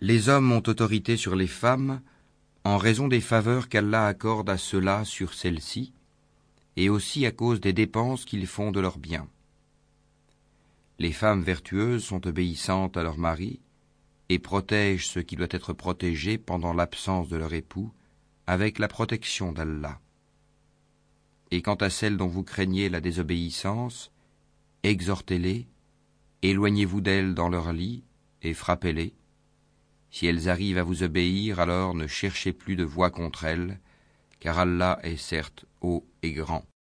Les hommes ont autorité sur les femmes en raison des faveurs qu'Allah accorde à ceux-là sur celles-ci, et aussi à cause des dépenses qu'ils font de leurs biens. Les femmes vertueuses sont obéissantes à leur mari et protègent ce qui doit être protégé pendant l'absence de leur époux, avec la protection d'Allah. Et quant à celles dont vous craignez la désobéissance, exhortez-les, éloignez-vous d'elles dans leur lit et frappez-les. Si elles arrivent à vous obéir, alors ne cherchez plus de voie contre elles, car Allah est certes haut et grand.